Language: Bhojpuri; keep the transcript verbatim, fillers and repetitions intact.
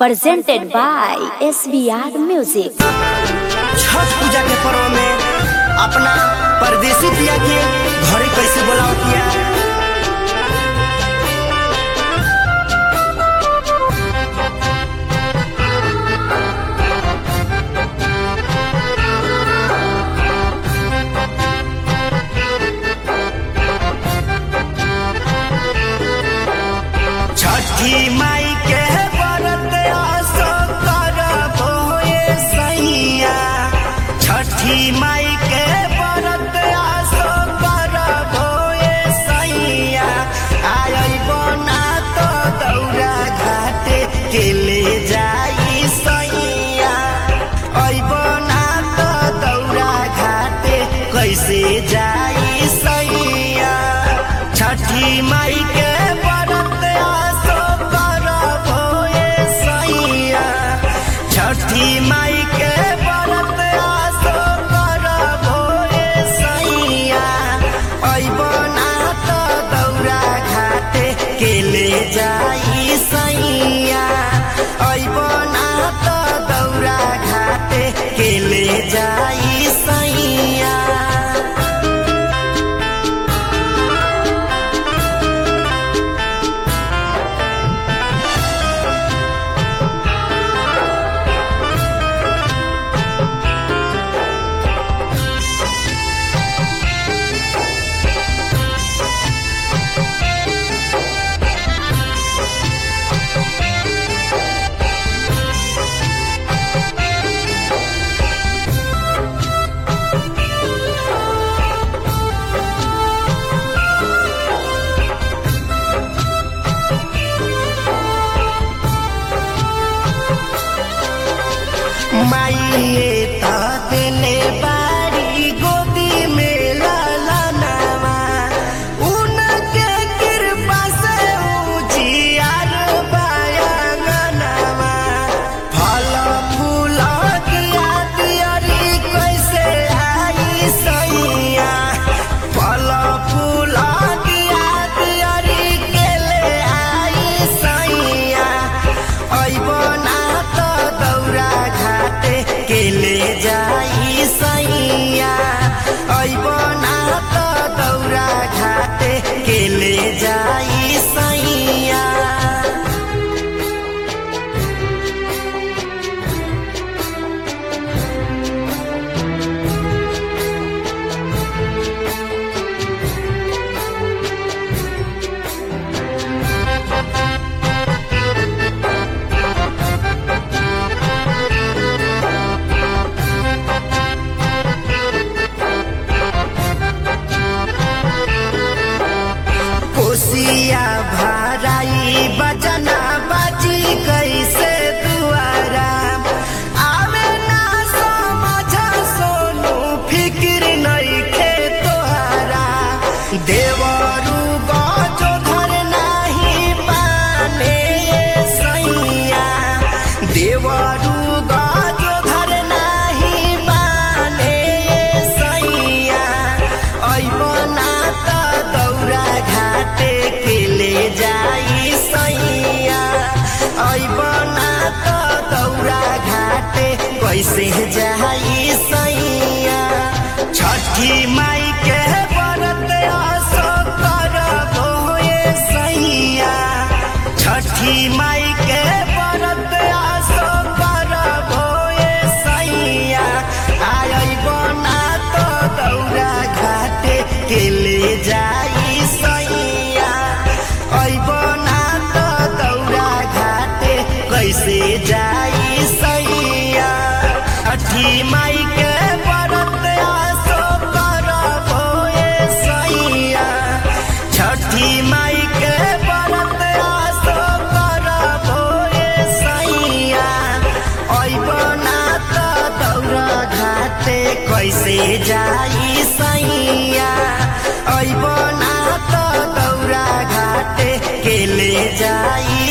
presented by S B R Music। Chhath पूजा के पर्व में अपना परदेसी पिया के घरे कैसे बुलाओ किया। छठी माई के व्रत आसो करबो ये सैया। छठी माई के व्रत आसो करबो ये सैया। आइबो ना तो दौरा घाटे के ले जाई सैया। आइबो ना तो दौरा घाटे कैसे जाई सैया। छठी माई के छठी माई के व्रत आसो करबो ये सैया। अइबो ना तो दौरा घाटे के ले जाई सैया। अइबो ना तो दौरा घाटे के ले जाई सैया। माइए ता दिले बारी गोदी में लालनावा। उनके कृपा से उजियार बायांगनावा। फल फूल किया तियारी कैसे आई सैया। फल फूल किया तियारी के ले आई सैया। अइबो ना तो दौरा के ले जाई सैया। अइबो ना तो दौरा घाटे के ले जाई सैया। कोसिया भराई बजना बाजी कैसे दुआरा। आवे ना समझ सोनू फिक्र नइखे तोहरा। देवरू गजो धर नाही पाने सैया। देवरू गजो धर नाही पाने सैया। अइबो ना तो दौरा घाटे के ले जाई सैया। अइबो ना तो दौरा घाटे कैसे जाई सैया। छठी माई के व्रत आसो करबो ये सैया। छठी माई के व्रत आसो करबो ये सैया। आइबो ना तो दौरा घाटे के ले जाई सैया। अइबो ना तो दौरा घाटे कैसे जाई सैया। छठी माई के व्रत आसो करबो ये सैया। छठी माई के व्रत आसो करबो ये सैया। अइबो ना तो दौरा घाटे कैसे जाई सैया। अइबो ना तो दौरा घाटे के ले जाई